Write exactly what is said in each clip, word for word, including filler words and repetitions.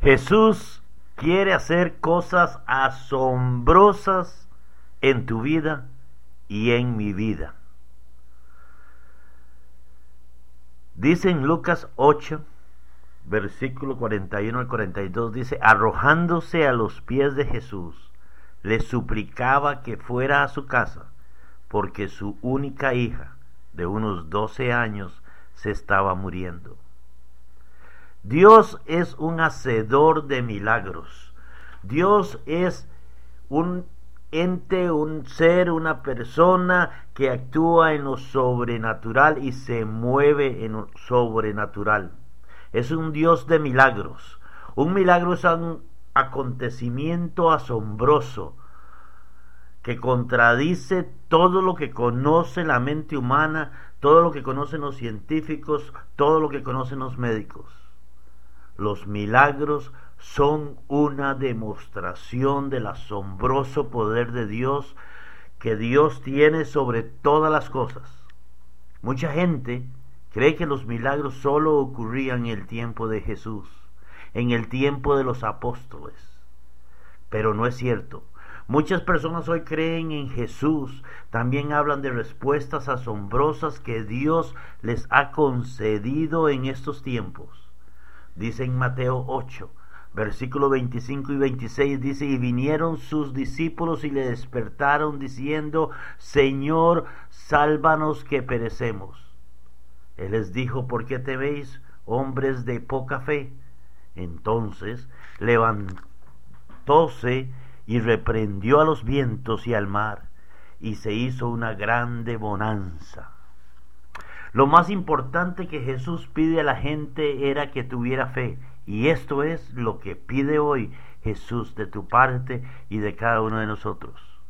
Jesús quiere hacer cosas asombrosas en tu vida y en mi vida. Dice en Lucas ocho, versículo cuarenta y uno al cuarenta y dos, dice: arrojándose a los pies de Jesús, le suplicaba que fuera a su casa, porque su única hija, de unos doce años, se estaba muriendo. Dios es un hacedor de milagros. Dios es un ente, un ser, una persona que actúa en lo sobrenatural y se mueve en lo sobrenatural. Es un Dios de milagros. Un milagro es un acontecimiento asombroso que contradice todo lo que conoce la mente humana, todo lo que conocen los científicos, todo lo que conocen los médicos. Los milagros son una demostración del asombroso poder de Dios que Dios tiene sobre todas las cosas. Mucha gente cree que los milagros solo ocurrían en el tiempo de Jesús, en el tiempo de los apóstoles, pero no es cierto. Muchas personas hoy creen en Jesús, también hablan de respuestas asombrosas que Dios les ha concedido en estos tiempos. Dice en Mateo ocho, versículos veinticinco y veintiséis, dice: y vinieron sus discípulos y le despertaron diciendo: Señor, sálvanos que perecemos. Él les dijo: ¿por qué teméis, hombres de poca fe? Entonces levantóse y reprendió a los vientos y al mar, y se hizo una grande bonanza. Lo más importante que Jesús pide a la gente era que tuviera fe, y esto es lo que pide hoy Jesús de tu parte y de cada uno de nosotros.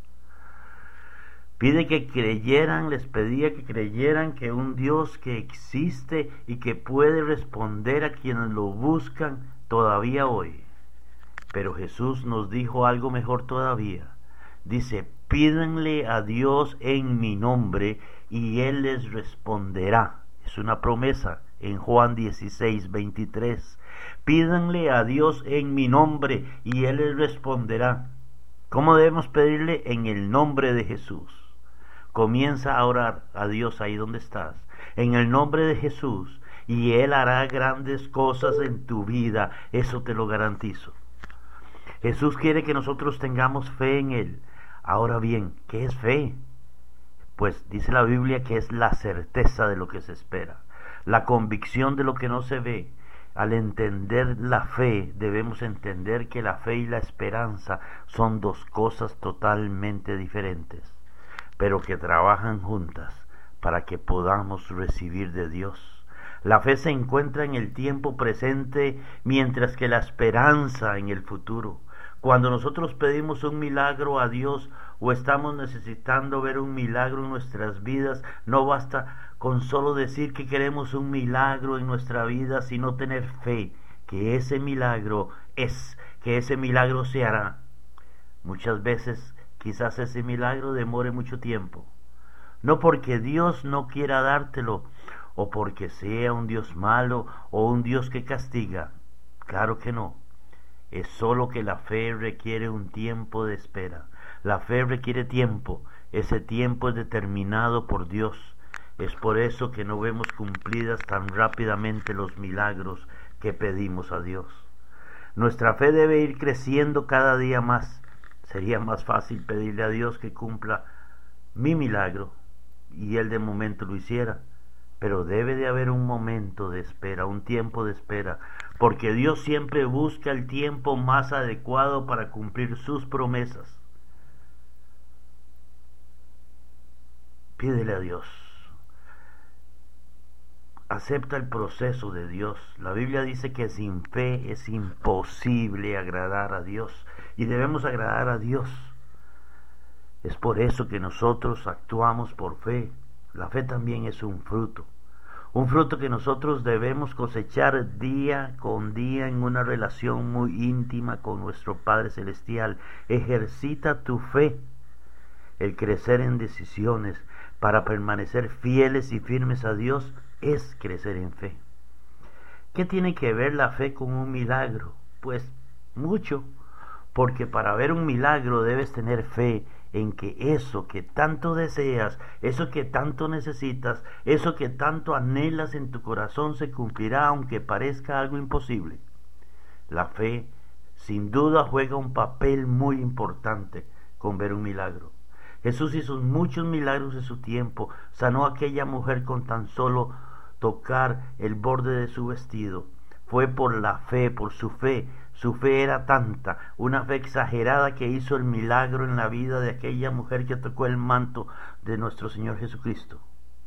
Pide que creyeran, les pedía que creyeran que un Dios que existe y que puede responder a quienes lo buscan todavía hoy. Pero Jesús nos dijo algo mejor todavía. Dice: pídanle a Dios en mi nombre y Él les responderá. Es una promesa en Juan dieciséis, veintitrés. Pídanle a Dios en mi nombre y Él les responderá. ¿Cómo debemos pedirle? En el nombre de Jesús. Comienza a orar a Dios ahí donde estás, en el nombre de Jesús, y Él hará grandes cosas en tu vida, eso te lo garantizo. Jesús quiere que nosotros tengamos fe en Él. Ahora bien, ¿qué es fe? Pues dice la Biblia que es la certeza de lo que se espera, la convicción de lo que no se ve. Al entender la fe, debemos entender que la fe y la esperanza son dos cosas totalmente diferentes, pero que trabajan juntas para que podamos recibir de Dios. La fe se encuentra en el tiempo presente, mientras que la esperanza en el futuro. Cuando nosotros pedimos un milagro a Dios o estamos necesitando ver un milagro en nuestras vidas, no basta con solo decir que queremos un milagro en nuestra vida, sino tener fe que ese milagro es, que ese milagro se hará. Muchas veces quizás ese milagro demore mucho tiempo, no porque Dios no quiera dártelo o porque sea un Dios malo o un Dios que castiga. Claro que no. Es solo que la fe requiere un tiempo de espera. La fe requiere tiempo. Ese tiempo es determinado por Dios. Es por eso que no vemos cumplidas tan rápidamente los milagros que pedimos a Dios. Nuestra fe debe ir creciendo cada día más. Sería más fácil pedirle a Dios que cumpla mi milagro y Él de momento lo hiciera. Pero debe de haber un momento de espera, un tiempo de espera, porque Dios siempre busca el tiempo más adecuado para cumplir sus promesas. Pídele a Dios. Acepta el proceso de Dios. La Biblia dice que sin fe es imposible agradar a Dios, y debemos agradar a Dios. Es por eso que nosotros actuamos por fe. La fe también es un fruto, un fruto que nosotros debemos cosechar día con día en una relación muy íntima con nuestro Padre Celestial. Ejercita tu fe, el crecer en decisiones para permanecer fieles y firmes a Dios es crecer en fe. ¿Qué tiene que ver la fe con un milagro? Pues mucho, porque para ver un milagro debes tener fe en que eso que tanto deseas, eso que tanto necesitas, eso que tanto anhelas en tu corazón se cumplirá aunque parezca algo imposible. La fe sin duda juega un papel muy importante con ver un milagro. Jesús hizo muchos milagros en su tiempo, sanó a aquella mujer con tan solo tocar el borde de su vestido. Fue por la fe, por su fe. Su fe era tanta, una fe exagerada, que hizo el milagro en la vida de aquella mujer que tocó el manto de nuestro Señor Jesucristo.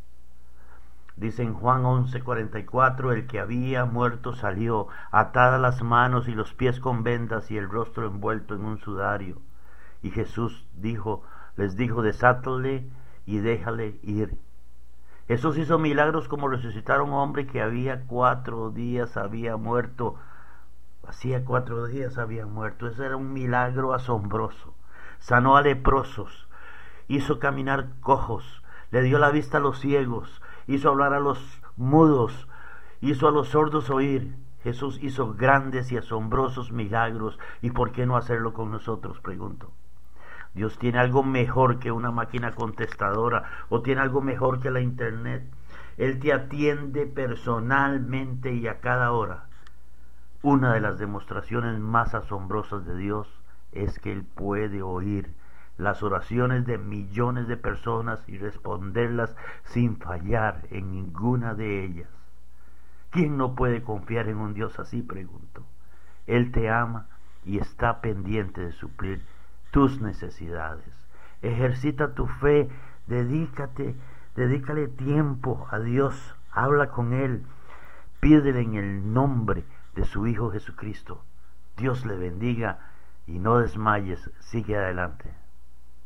Dice en Juan once cuarenta y cuatro, el que había muerto salió, atadas las manos y los pies con vendas y el rostro envuelto en un sudario. Y Jesús dijo, les dijo, desátale y déjale ir. Jesús hizo milagros como resucitar a un hombre que había cuatro días había muerto. Hacía cuatro días había muerto. Ese era un milagro asombroso. Sanó a leprosos, hizo caminar cojos, le dio la vista a los ciegos, hizo hablar a los mudos, hizo a los sordos oír. Jesús hizo grandes y asombrosos milagros. ¿Y por qué no hacerlo con nosotros?, pregunto. Dios tiene algo mejor que una máquina contestadora, o tiene algo mejor que la internet. Él te atiende personalmente y a cada hora. Una de las demostraciones más asombrosas de Dios es que Él puede oír las oraciones de millones de personas y responderlas sin fallar en ninguna de ellas. ¿Quién no puede confiar en un Dios así?, pregunto. Él te ama y está pendiente de suplir tus necesidades. Ejercita tu fe, dedícate, dedícale tiempo a Dios, habla con Él, pídele en el nombre de su Hijo Jesucristo. Dios le bendiga y no desmayes, sigue adelante.